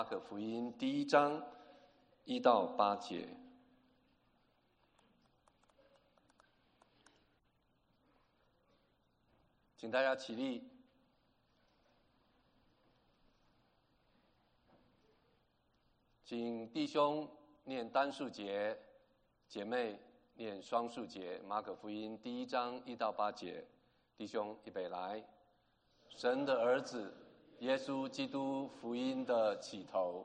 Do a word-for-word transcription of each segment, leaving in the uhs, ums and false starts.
马可福音第一章一到八节，请大家起立。请弟兄念单数节，姐妹念双数节。马可福音第一章一到八节，弟兄预备来。神的儿子耶稣基督福音的起头。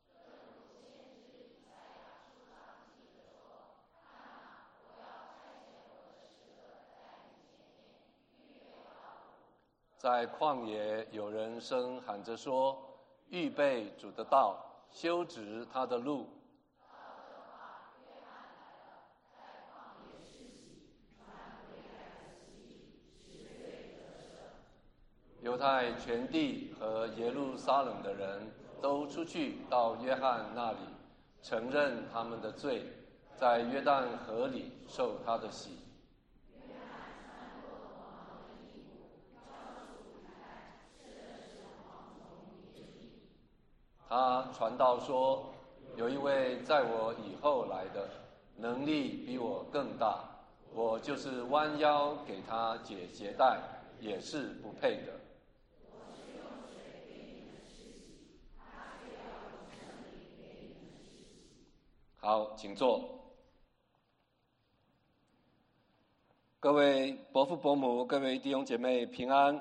在旷野有人声喊着说：预备主的道，修直他的路。犹太全地和耶路撒冷的人都出去到约翰那里，承认他们的罪，在约旦河里受他的洗。他传道说，有一位在我以后来的，能力比我更大，我就是弯腰给他解鞋带，也是不配的。好，请坐。各位伯父伯母，各位弟兄姐妹平安。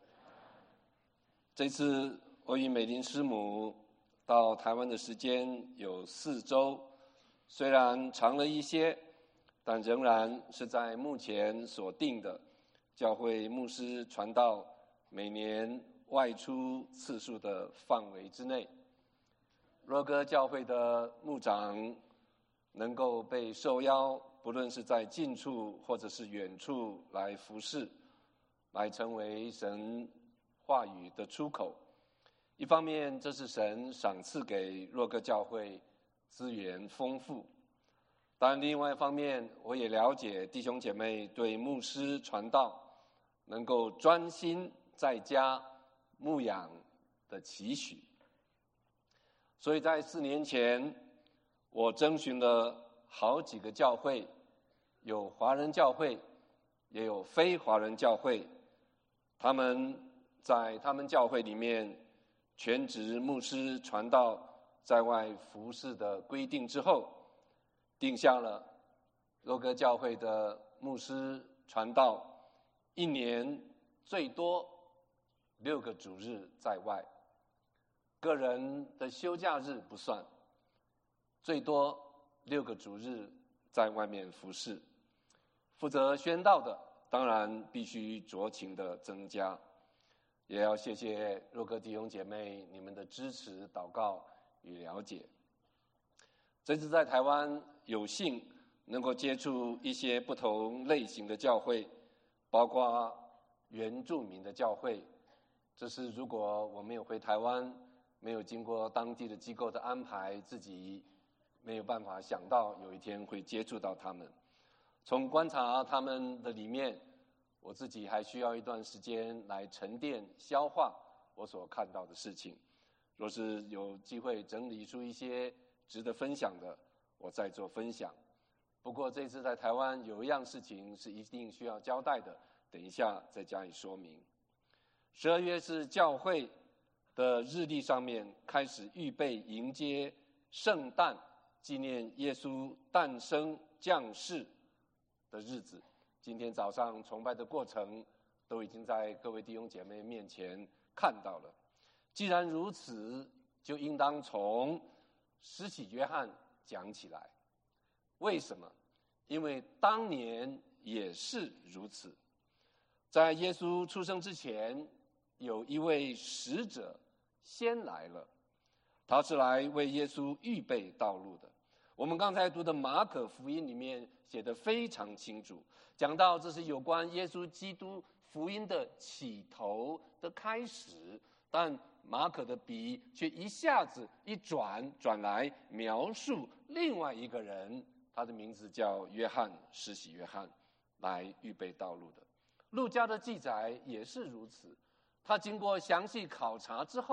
这次我与美玲师母到台湾的时间有四周，虽然长了一些，但仍然是在目前所定的教会牧师传道每年外出次数的范围之内。若哥教会的牧长能够被受邀，不论是在近处或者是远处来服侍，来成为神话语的出口。一方面，这是神赏赐给若哥教会资源丰富；但另外一方面，我也了解弟兄姐妹对牧师传道能够专心在家牧养的期许。所以在四年前，我征询了好几个教会，有华人教会，也有非华人教会，他们在他们教会里面全职牧师传道在外服侍的规定之后，定下了若哥教会的牧师传道一年最多六个主日在外，个人的休假日不算，最多六个主日在外面服侍。负责宣道的当然必须酌情的增加，也要谢谢若哥弟兄姐妹你们的支持、祷告与了解。这次在台湾有幸能够接触一些不同类型的教会，包括原住民的教会，这是如果我没有回台湾，没有经过当地的机构的安排，自己没有办法想到有一天会接触到他们。从观察他们的里面，我自己还需要一段时间来沉淀消化我所看到的事情。若是有机会整理出一些值得分享的，我再做分享。不过这次在台湾有一样事情是一定需要交代的，等一下再加以说明。十二月是教会的日历上面开始预备迎接圣诞，纪念耶稣诞生降世的日子。今天早上崇拜的过程都已经在各位弟兄姐妹面前看到了。既然如此，就应当从施洗约翰讲起来。为什么？因为当年也是如此。在耶稣出生之前，有一位使者先来了，他是来为耶稣预备道路的。我们刚才读的马可福音里面写得非常清楚，讲到这是有关耶稣基督福音的起头的开始，但马可的笔却一下子一转转来描述另外一个人，他的名字叫约翰，施洗约翰，来预备道路的。路加的记载也是如此，他经过详细考察之后，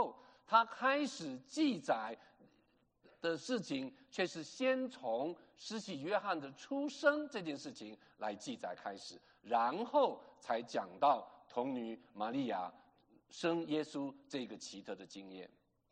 他开始记载的事情却是先从施洗约翰的出生这件事情来记载开始，然后才讲到童女玛利亚生耶稣这个奇特的经验。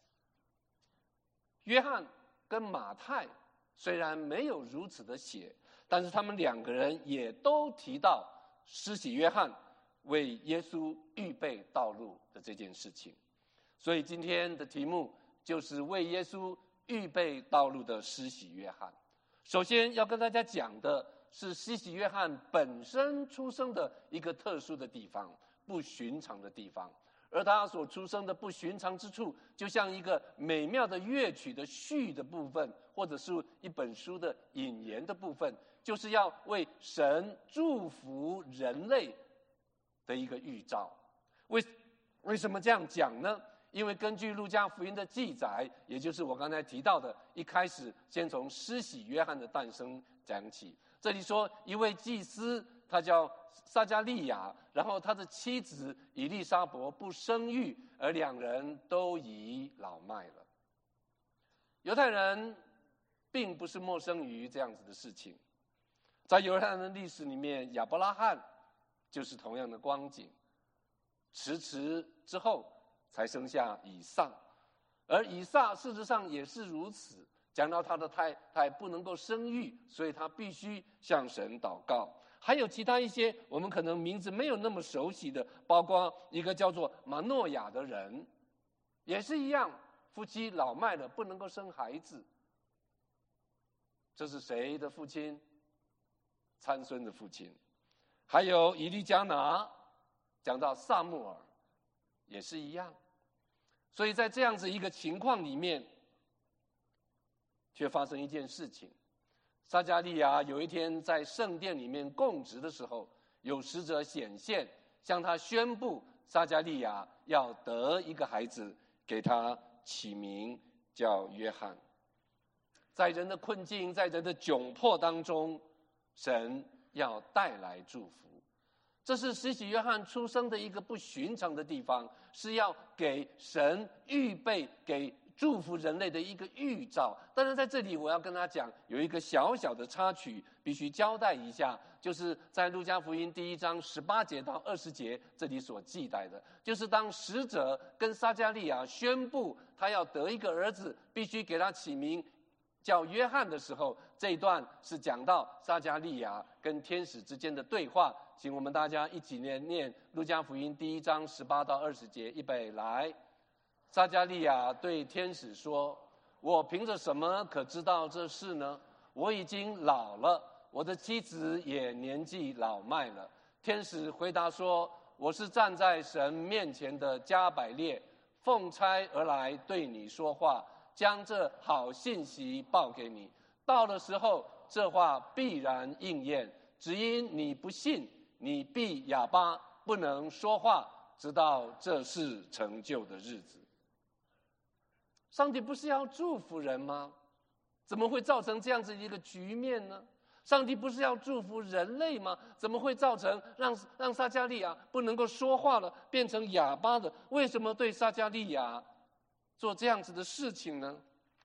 约翰跟马太虽然没有如此的写，但是他们两个人也都提到施洗约翰为耶稣预备道路的这件事情。所以今天的题目就是为耶稣预备道路的施洗约翰。首先要跟大家讲的是施洗约翰本身出生的一个特殊的地方，不寻常的地方。而他所出生的不寻常之处，就像一个美妙的乐曲的序的部分，或者是一本书的引言的部分，就是要为神祝福人类的一个预兆。为为什么这样讲呢？因为根据路加福音的记载，也就是我刚才提到的，一开始先从施洗约翰的诞生讲起。这里说一位祭司，他叫撒迦利亚，然后他的妻子以利沙伯不生育，而两人都已老迈了。犹太人并不是陌生于这样子的事情，在犹太人的历史里面，亚伯拉罕就是同样的光景，迟迟之后才生下以撒，而以撒事实上也是如此。讲到他的太太不能够生育，所以他必须向神祷告。还有其他一些我们可能名字没有那么熟悉的，包括一个叫做马诺亚的人，也是一样，夫妻老迈了，不能够生孩子。这是谁的父亲？参孙的父亲。还有以利加拿，讲到撒母耳，也是一样。所以在这样子一个情况里面，却发生一件事情。撒迦利亚有一天在圣殿里面供职的时候，有使者显现，向他宣布撒迦利亚要得一个孩子，给他起名叫约翰。在人的困境，在人的窘迫当中，神要带来祝福。这是施洗约翰出生的一个不寻常的地方，是要给神预备给祝福人类的一个预兆。但是在这里我要跟他讲，有一个小小的插曲必须交代一下，就是在路加福音第一章十八节到二十节这里所记载的，就是当使者跟撒迦利亚宣布他要得一个儿子，必须给他起名叫约翰的时候，这一段是讲到撒迦利亚跟天使之间的对话。请我们大家一起念念路加福音第一章十八到二十节，预备来。撒迦利亚对天使说：我凭着什么可知道这事呢？我已经老了，我的妻子也年纪老迈了。天使回答说：我是站在神面前的加百列，奉差而来对你说话，将这好信息报给你。到了时候，这话必然应验，只因你不信，你必哑巴，不能说话，直到这事成就的日子。上帝不是要祝福人吗？怎么会造成这样子一个局面呢？上帝不是要祝福人类吗？怎么会造成让让撒迦利亚不能够说话了，变成哑巴的？为什么对撒迦利亚做这样子的事情呢？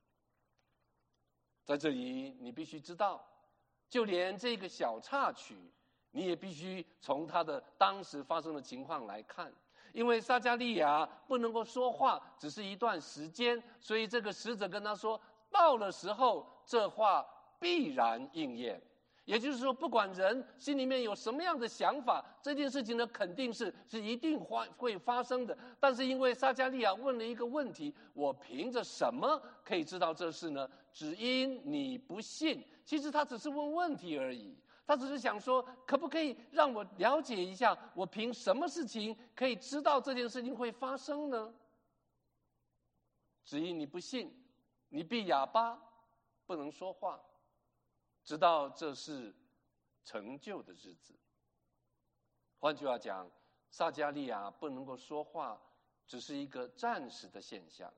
在这里你必须知道，就连这个小插曲，你也必须从他的当时发生的情况来看。因为撒迦利亚不能够说话，只是一段时间，所以这个使者跟他说，到了时候，这话必然应验。也就是说，不管人心里面有什么样的想法，这件事情呢，肯定是是一定会发生的。但是因为撒迦利亚问了一个问题，我凭着什么可以知道这事呢？只因你不信。其实他只是问问题而已，他只是想说，可不可以让我了解一下，我凭什么事情可以知道这件事情会发生呢？只因你不信，你必哑巴，不能说话，直到这是成就的日子。换句话讲，撒迦利亚不能够说话，只是一个暂时的现象。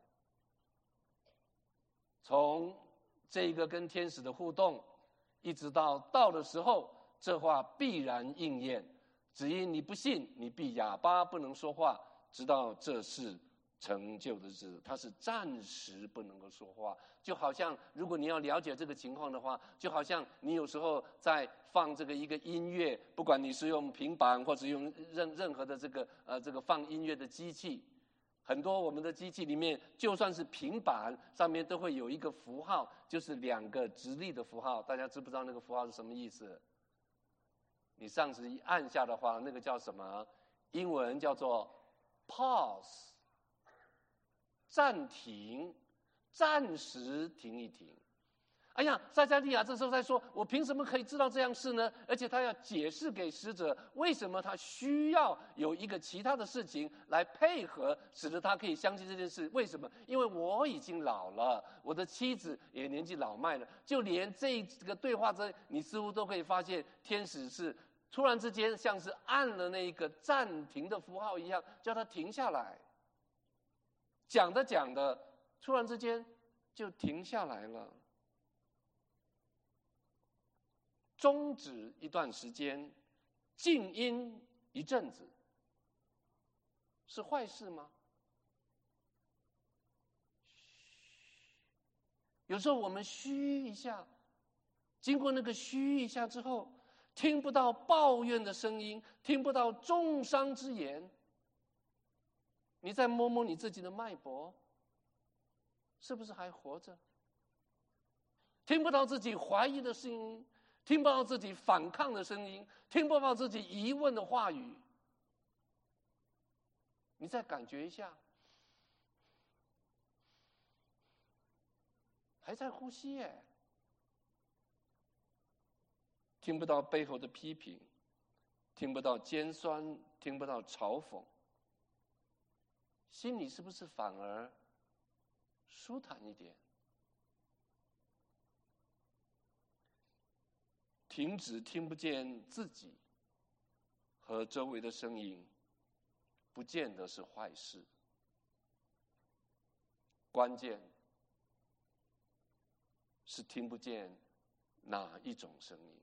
从这个跟天使的互动，一直到到的时候，这话必然应验。只因你不信，你必哑巴，不能说话，直到这事成就的日子，他是暂时不能够说话。就好像如果你要了解这个情况的话，就好像你有时候在放这个一个音乐，不管你是用平板或者用任任何的这个呃这个放音乐的机器，很多我们的机器里面，就算是平板上面都会有一个符号，就是两个直立的符号。大家知不知道那个符号是什么意思？你上次一按下的话，那个叫什么？英文叫做 pause， 暂停，暂时停一停。哎呀，撒迦利亚这时候在说，我凭什么可以知道这样事呢？而且他要解释给使者，为什么他需要有一个其他的事情来配合，使得他可以相信这件事。为什么？因为我已经老了，我的妻子也年纪老迈了。就连这个对话中，你似乎都可以发现，天使是突然之间像是按了那一个暂停的符号一样，叫他停下来。讲着讲的，突然之间就停下来了。终止一段时间，静音一阵子，是坏事吗？有时候我们嘘一下，经过那个嘘一下之后，听不到抱怨的声音，听不到重伤之言，你再摸摸你自己的脉搏，是不是还活着？听不到自己怀疑的声音，听不到自己反抗的声音，听不到自己疑问的话语，你再感觉一下，还在呼吸耶。听不到背后的批评，听不到尖酸，听不到嘲讽，心里是不是反而舒坦一点？停止听不见自己和周围的声音，不见得是坏事。关键是听不见哪一种声音。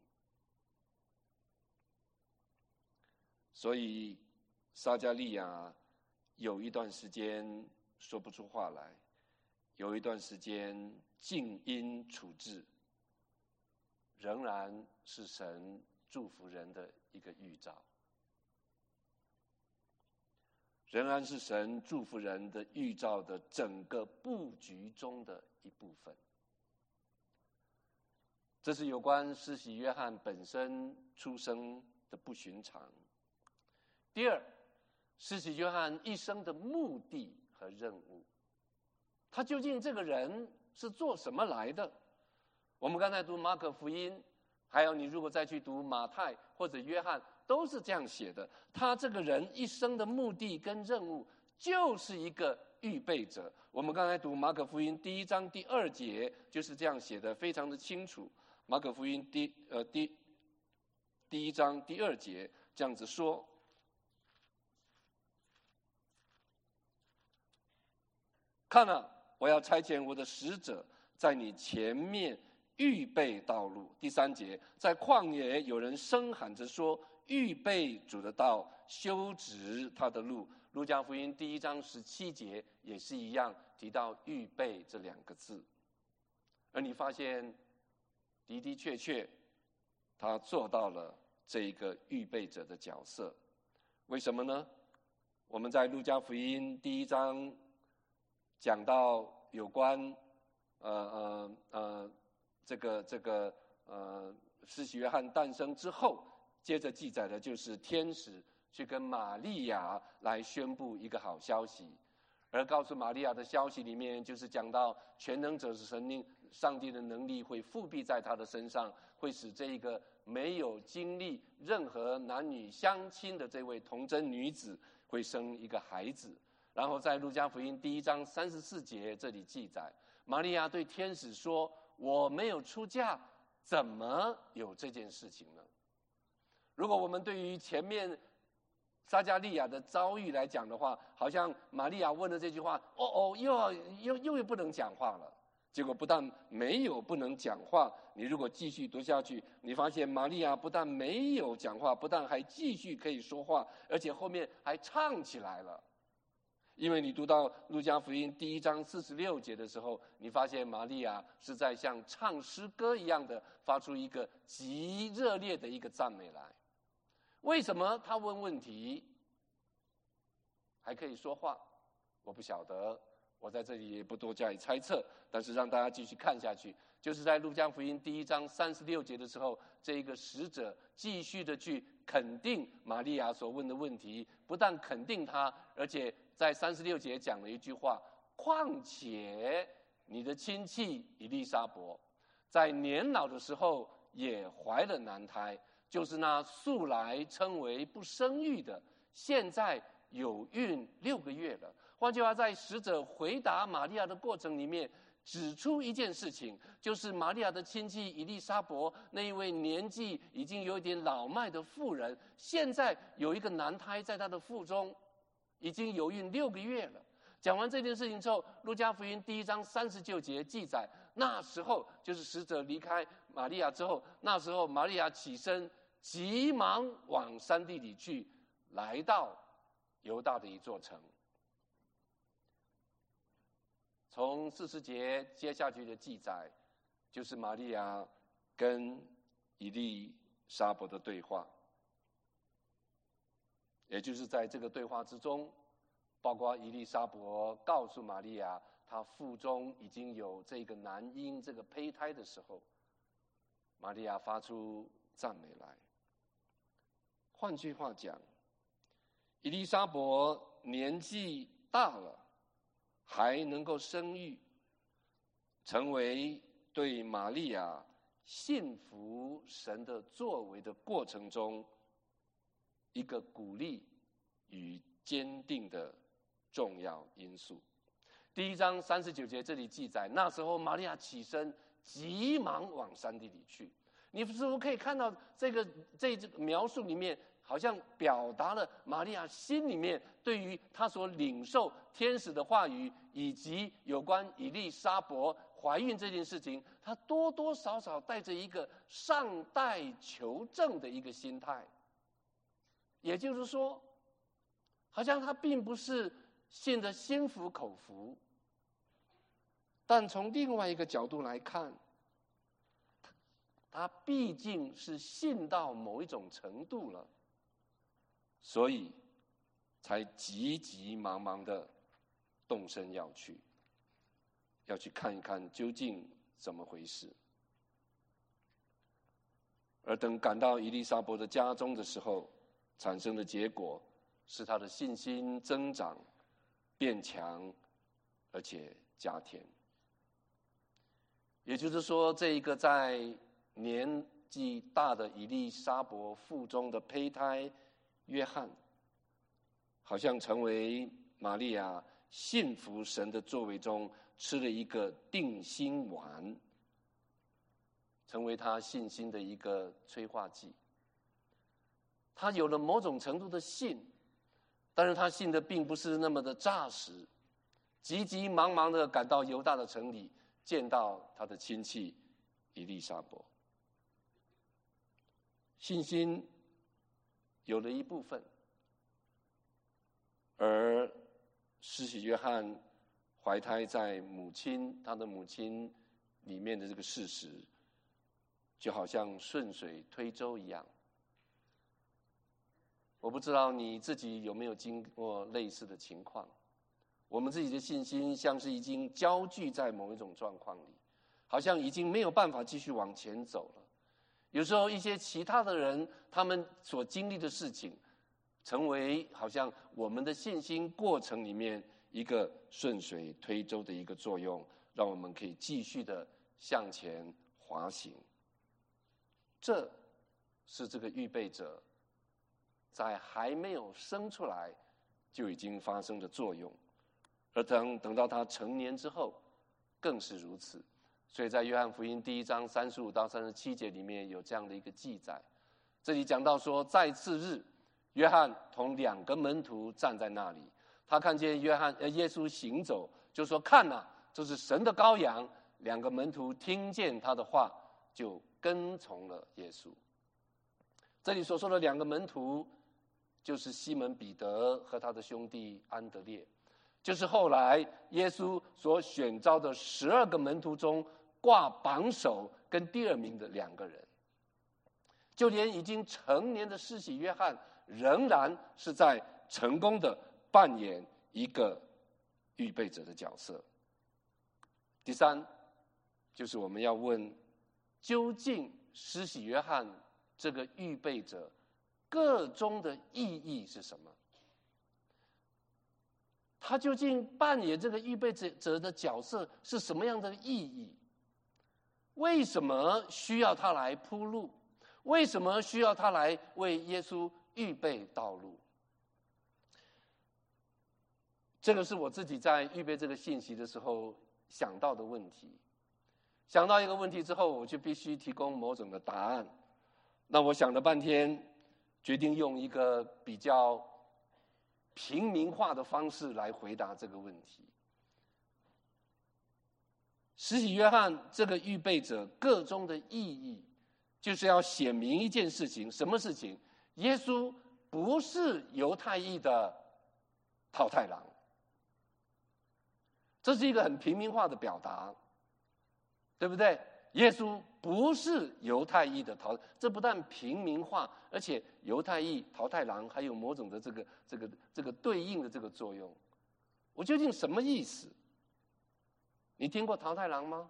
所以撒迦利亚有一段时间说不出话来，有一段时间静音处置，仍然是神祝福人的一个预兆，仍然是神祝福人的预兆的整个布局中的一部分。这是有关施洗约翰本身出生的不寻常。第二，施洗约翰一生的目的和任务，他究竟这个人是做什么来的？我们刚才读马可福音，还有你如果再去读马太或者约翰，都是这样写的。他这个人一生的目的跟任务，就是一个预备者。我们刚才读马可福音第一章第二节，就是这样写的，非常的清楚。马可福音第呃第第一章第二节这样子说。看啊，我要差遣我的使者在你前面预备道路。第三节，在旷野有人声喊着说，预备主的道，修直他的路。路加福音第一章十七节也是一样提到预备这两个字。而你发现的的确确他做到了这一个预备者的角色。为什么呢？我们在路加福音第一章讲到有关呃呃呃这个这个呃施洗约翰诞生之后，接着记载的就是天使去跟玛利亚来宣布一个好消息，而告诉玛利亚的消息里面就是讲到全能者是神灵上帝的能力会复辟在他的身上，会使这一个没有经历任何男女相亲的这位童贞女子会生一个孩子。然后在路加福音第一章三十四节这里记载，玛利亚对天使说，我没有出嫁，怎么有这件事情呢？如果我们对于前面撒迦利亚的遭遇来讲的话，好像玛利亚问的这句话，哦哦，又要又又不能讲话了。结果不但没有不能讲话，你如果继续读下去，你发现玛利亚不但没有讲话，不但还继续可以说话，而且后面还唱起来了。 因为你读到路加福音第一章四十六节的时候，你发现玛利亚是在像唱诗歌一样的发出一个极热烈的一个赞美来。为什么她问问题还可以说话？我不晓得，我在这里也不多加以猜测，但是让大家继续看下去，就是在路加福音第一章三十六节的时候，这一个使者继续的去肯定玛利亚所问的问题，不但肯定她，而且在三十六节讲了一句话：况且你的亲戚以利沙伯在年老的时候也怀了男胎，就是那素来称为不生育的，现在有孕六个月了。换句话，在使者回答玛利亚的过程里面，指出一件事情，就是玛利亚的亲戚以利沙伯那一位年纪已经有一点老迈的妇人，现在有一个男胎在她的腹中，已经有孕六个月了。讲完这件事情之后，路加福音第一章三十九节记载，那时候就是使者离开玛利亚之后，那时候玛利亚起身，急忙往山地里去，来到犹大的一座城。从四十节接下去的记载，就是玛利亚跟以利沙伯的对话，也就是在这个对话之中，包括以利沙伯告诉玛利亚，她腹中已经有这个男婴，这个胚胎的时候，玛利亚发出赞美来。换句话讲，以利沙伯年纪大了，还能够生育，成为对玛利亚信服神的作为的过程中一个鼓励与坚定的重要因素。第一章三十九节这里记载，那时候玛利亚起身，急忙往山地里去。你是否可以看到这个这个描述里面，好像表达了玛利亚心里面对于她所领受天使的话语，以及有关以利沙伯怀孕这件事情，她多多少少带着一个尚待求证的一个心态。也就是说，好像她并不是信得心服口服，但从另外一个角度来看，他毕竟是信到某一种程度了，所以才急急忙忙的动身要去，要去看一看究竟怎么回事。而等赶到以利沙伯的家中的时候，产生的结果是他的信心增长、变强，而且加添。也就是说，这一个在年纪大的以利沙伯腹中的胚胎约翰，好像成为玛利亚信服神的作为中吃了一个定心丸，成为他信心的一个催化剂。他有了某种程度的信，但是他信的并不是那么的扎实，急急忙忙的赶到犹大的城里，见到他的亲戚以利沙伯。信心有了一部分，而施洗约翰怀胎在母亲他的母亲里面的这个事实，就好像顺水推舟一样。我不知道你自己有没有经过类似的情况，我们自己的信心像是已经焦聚在某一种状况里，好像已经没有办法继续往前走了。有时候一些其他的人他们所经历的事情，成为好像我们的信心过程里面一个顺水推舟的一个作用，让我们可以继续的向前滑行。这是这个预备者在还没有生出来就已经发生的作用，而等等到他成年之后更是如此。所以在约翰福音第一章三十五到三十七节里面有这样的一个记载，这里讲到说，在次日，约翰同两个门徒站在那里，他看见约翰呃耶稣行走，就说：“看哪，这是神的羔羊。”两个门徒听见他的话，就跟从了耶稣。这里所说的两个门徒，就是西门彼得和他的兄弟安德烈。 就是后来耶稣所选召的十二个门徒中挂榜首跟第二名的两个人。就连已经成年的施洗约翰，仍然是在成功的扮演一个预备者的角色。第三，就是我们要问，究竟施洗约翰这个预备者个中的意义是什么？他究竟扮演这个预备者的角色是什么样的意义？为什么需要他来铺路？为什么需要他来为耶稣预备道路？这个是我自己在预备这个信息的时候想到的问题。想到一个问题之后，我就必须提供某种的答案。那我想了半天，决定用一个比较平民化的方式来回答这个问题。施洗约翰这个预备者个中的意义，就是要显明一件事情，什么事情？耶稣不是犹太裔的桃太郎。这是一个很平民化的表达，对不对？耶稣不是犹太裔的桃，这不但平民化，而且犹太裔、桃太郎还有某种的这个这个这个对应的这个作用。我究竟什么意思？你听过桃太郎吗？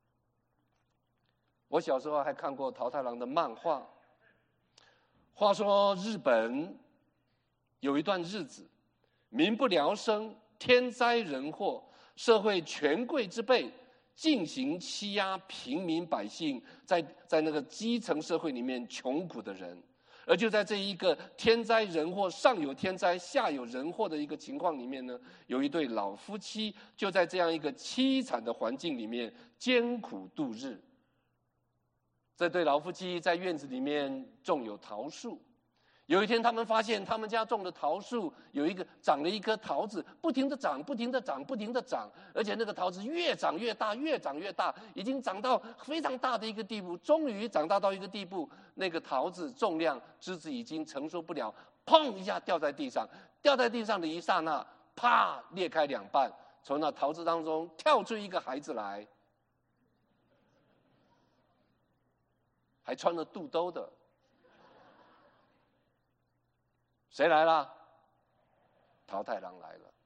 我小时候还看过桃太郎的漫画。话说日本有一段日子，民不聊生，天灾人祸，社会权贵之辈进行欺压平民百姓，在在那个基层社会里面穷苦的人。而就在这一个天灾人祸，上有天灾下有人祸的一个情况里面呢，有一对老夫妻就在这样一个凄惨的环境里面艰苦度日。这对老夫妻在院子里面种有桃树，有一天他们发现他们家种的桃树有一个长了一颗桃子，不停的长不停的长不停的长，而且那个桃子越长越大越长越大，已经长到非常大的一个地步，终于长大到一个地步，那个桃子重量枝子已经承受不了，砰一下掉在地上，掉在地上的一刹那，啪裂开两半，从那桃子当中跳出一个孩子来，还穿了肚兜的。谁来了？桃太郎来了。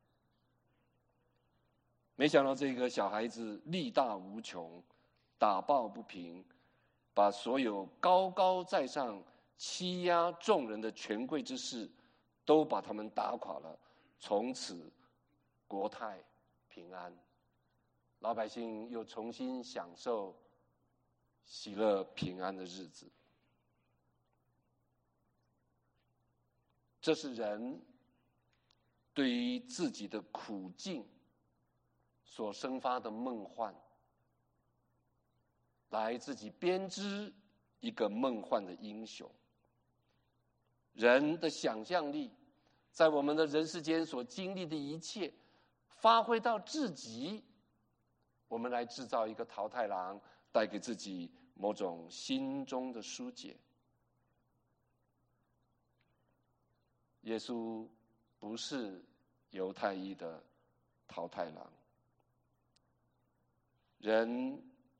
没想到这个小孩子力大无穷，打抱不平，把所有高高在上欺压众人的权贵之士都把他们打垮了，从此国泰平安，老百姓又重新享受喜乐平安的日子。这是人对于自己的苦境所生发的梦幻，来自己编织一个梦幻的英雄。人的想象力在我们的人世间所经历的一切发挥到至极，我们来制造一个桃太郎，带给自己某种心中的疏解。耶稣不是犹太裔的桃太郎。人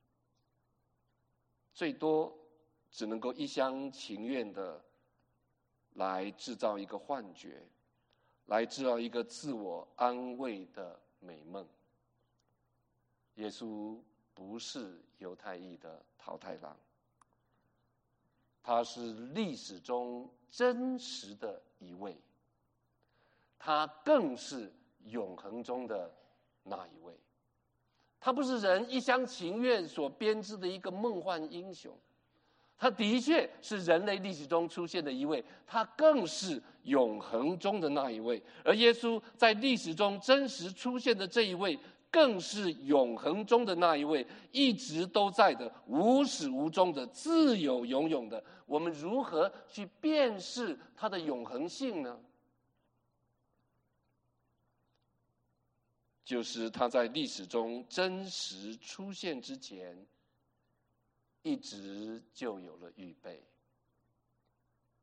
最多只能够一厢情愿的来制造一个幻觉，来制造一个自我安慰的美梦。耶稣不是犹太裔的桃太郎，他是历史中真实的一位，他更是永恒中的那一位。他不是人一厢情愿所编织的一个梦幻英雄，他的确是人类历史中出现的一位，他更是永恒中的那一位。而耶稣在历史中真实出现的这一位，更是永恒中的那一位，一直都在的，无始无终的，自有永永的。我们如何去辨识他的永恒性呢？就是他在历史中真实出现之前，一直就有了预备，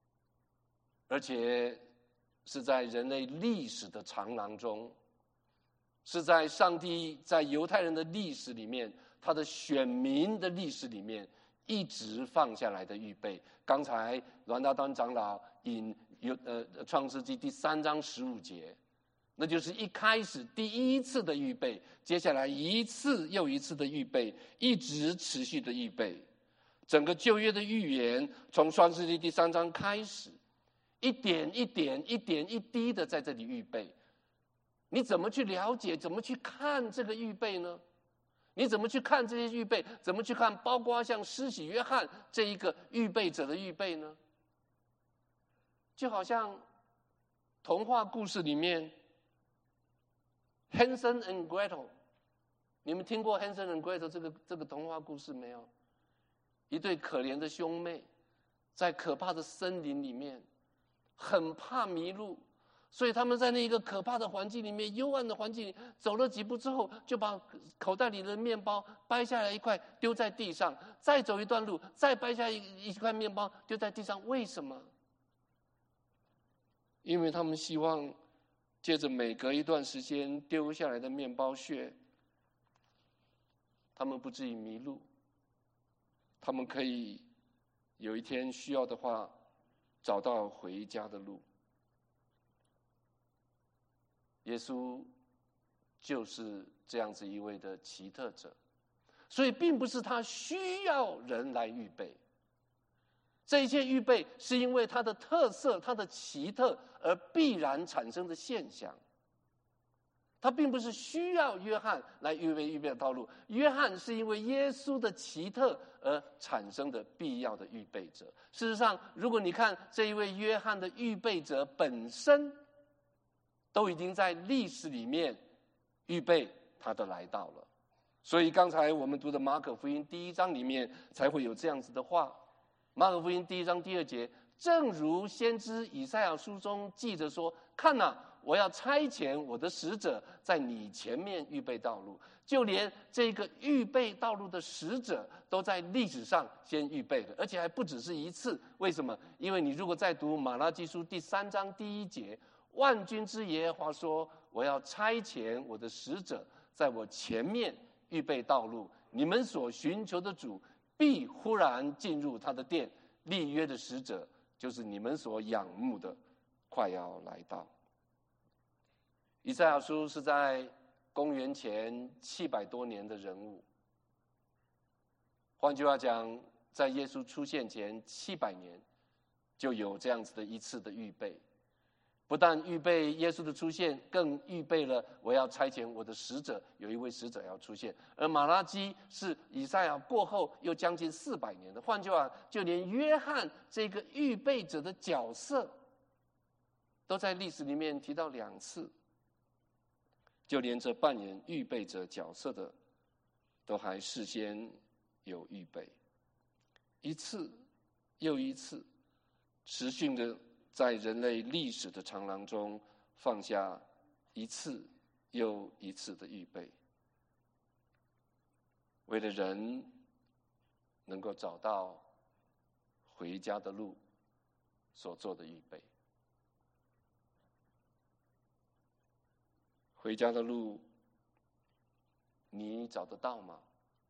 而且是在人类历史的长廊中， 是在上帝在犹太人的历史里面，他的选民的历史里面一直放下来的预备。刚才阮大端长老引有呃创世纪第三章十五节，那就是一开始第一次的预备，接下来一次又一次的预备，一直持续的预备。整个旧约的预言从创世纪第三章开始，一点一点一点一滴的在这里预备。你怎么去了解，怎么去看这个预备呢？你怎么去看这些预备？怎么去看包括像施洗约翰这一个预备者的预备呢？就好像童话故事里面 Hansel and Gretel， 你们听过 Hansel and Gretel 这个这个童话故事没有？一对可怜的兄妹在可怕的森林里面，很怕迷路，所以他们在那一个可怕的环境里面，幽暗的环境里走了几步之后，就把口袋里的面包掰下来一块丢在地上，再走一段路，再掰下一一块面包丢在地上。为什么？因为他们希望借着每隔一段时间丢下来的面包屑，他们不至于迷路，他们可以有一天需要的话找到回家的路。耶稣就是这样子一位的奇特者，所以并不是他需要人来预备，这一切预备是因为他的特色、他的奇特而必然产生的现象。他并不是需要约翰来预备预备的道路，约翰是因为耶稣的奇特而产生的必要的预备者。事实上，如果你看这一位约翰的预备者本身，都已经在历史里面预备他的来到了。所以刚才我们读的马可福音第一章里面才会有这样子的话。马可福音第一章第二节，正如先知以赛亚书中记着说，看哪、啊，我要差遣我的使者在你前面预备道路。就连这个预备道路的使者都在历史上先预备了，而且还不只是一次。为什么？因为你如果再读马拉基书第三章第一节，万军之耶和华说，我要差遣我的使者在我前面预备道路，你们所寻求的主必忽然进入他的殿，立约的使者就是你们所仰慕的快要来到。以赛亚书是在公元前七百多年的人物，换句话讲，在耶稣出现前七百年就有这样子的一次的预备。不但预备耶稣的出现，更预备了我要差遣我的使者，有一位使者要出现。而马拉基是以赛亚过后又将近四百年的，换句话，就连约翰这个预备者的角色，都在历史里面提到两次。就连这扮演预备者角色的，都还事先有预备，一次又一次，持续的在人类历史的长廊中放下一次又一次的预备，为了人能够找到回家的路所做的预备。回家的路，你找得到吗？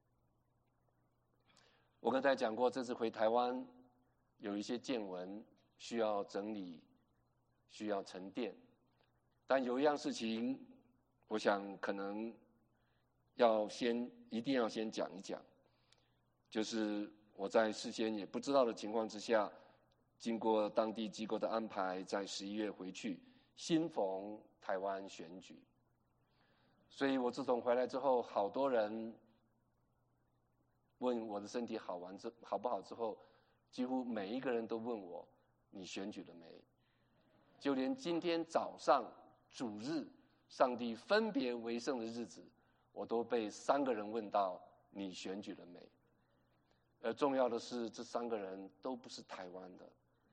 我刚才讲过，这次回台湾有一些见闻需要整理，需要沉淀，但有一样事情，我想可能要先一定要先讲一讲，就是我在事先也不知道的情况之下，经过当地机构的安排，在十一月回去，新逢台湾选举。所以我自从回来之后，好多人问我的身体好完之好不好之后，几乎每一个人都问我，你选举了没？就连今天早上主日，上帝分别为圣的日子，我都被三个人问到，你选举了没？而重要的是，这三个人都不是台湾的，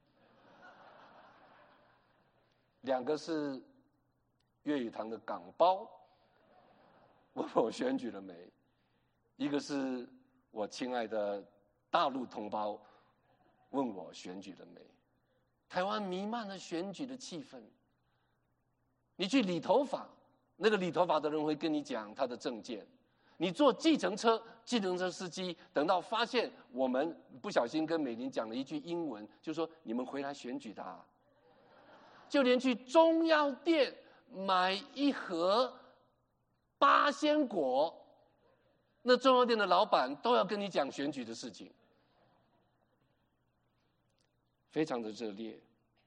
两个是粤语堂的港胞，问我选举了没？一个是我亲爱的大陆同胞，问我选举了没？台湾弥漫了选举的气氛。你去理头发， 那个理头发的人会跟你讲他的政见。你坐计程车，计程车司机等到发现我们不小心跟美玲讲了一句英文，就说你们回来选举的啊。就连去中药店买一盒八仙果，那中药店的老板都要跟你讲选举的事情，非常的热烈。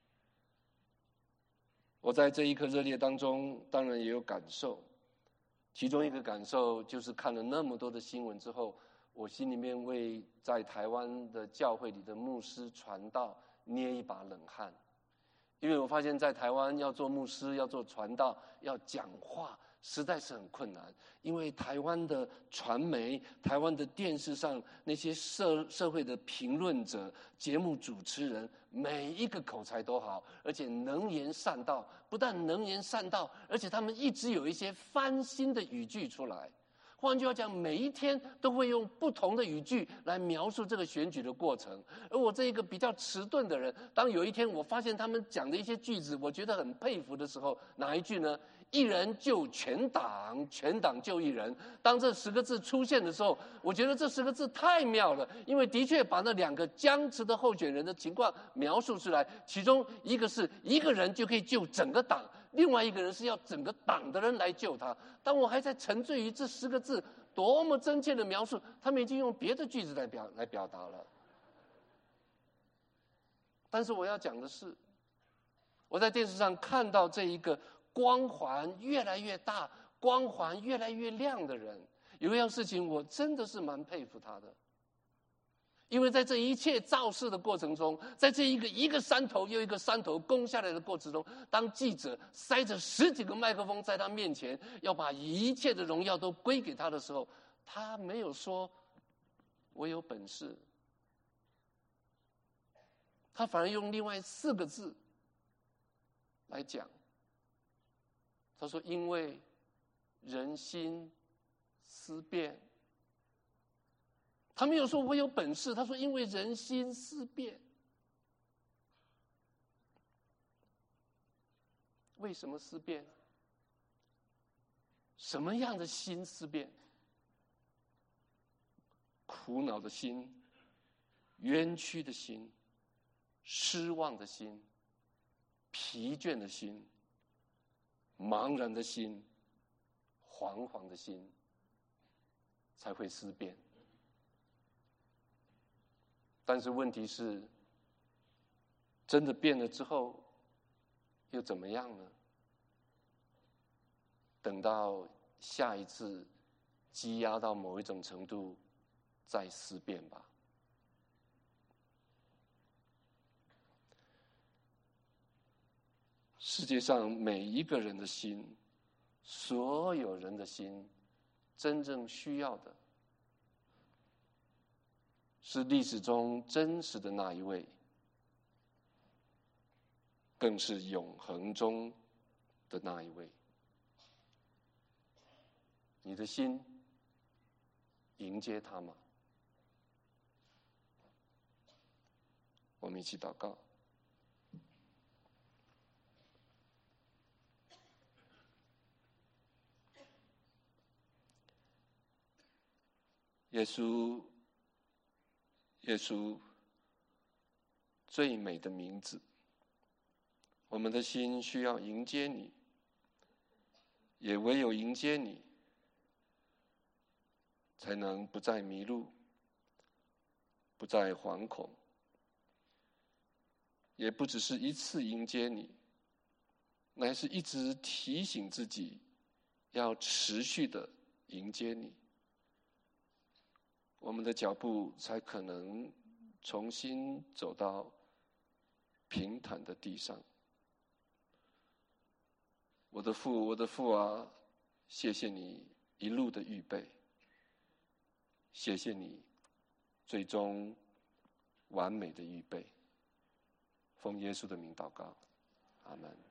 我在这一刻热烈当中，当然也有感受。其中一个感受就是看了那么多的新闻之后，我心里面为在台湾的教会里的牧师传道捏一把冷汗，因为我发现在台湾要做牧师、要做传道、要讲话，实在是很困难。因为台湾的传媒、台湾的电视上那些社社会的评论者、节目主持人，每一个口才都好，而且能言善道。不但能言善道，而且他们一直有一些翻新的语句出来。换句话讲，每一天都会用不同的语句来描述这个选举的过程。而我这一个比较迟钝的人，当有一天我发现他们讲的一些句子，我觉得很佩服的时候，哪一句呢？一人救全党，全党救一人。当这十个字出现的时候，我觉得这十个字太妙了，因为的确把那两个僵持的候选人的情况描述出来。其中一个是一个人就可以救整个党，另外一个人是要整个党的人来救他。当我还在沉醉于这十个字多么真切的描述，他们已经用别的句子来表来表达了。但是我要讲的是，我在电视上看到这一个光环越来越大、光环越来越亮的人，有一样事情我真的是蛮佩服他的。因为在这一切造势的过程中，在这一个一个山头又一个山头攻下来的过程中，当记者塞着十几个麦克风在他面前，要把一切的荣耀都归给他的时候，他没有说我有本事，他反而用另外四个字来讲。他说：“因为人心思变。”他没有说我有本事，他说因为人心思变。为什么思变？什么样的心思变？苦恼的心，冤屈的心，失望的心，疲倦的心，茫然的心，惶惶的心，才会思变。但是问题是，真的变了之后，又怎么样呢？等到下一次积压到某一种程度，再思变吧。世界上每一个人的心，所有人的心，真正需要的是历史中真实的那一位，更是永恒中的那一位。你的心迎接他吗？我们一起祷告。耶稣，耶稣，最美的名字，我们的心需要迎接你，也唯有迎接你，才能不再迷路，不再惶恐，也不只是一次迎接你，乃是一直提醒自己，要持续的迎接你，我们的脚步才可能重新走到平坦的地上。我的父，我的父啊，谢谢你一路的预备，谢谢你最终完美的预备。奉耶稣的名祷告，阿们。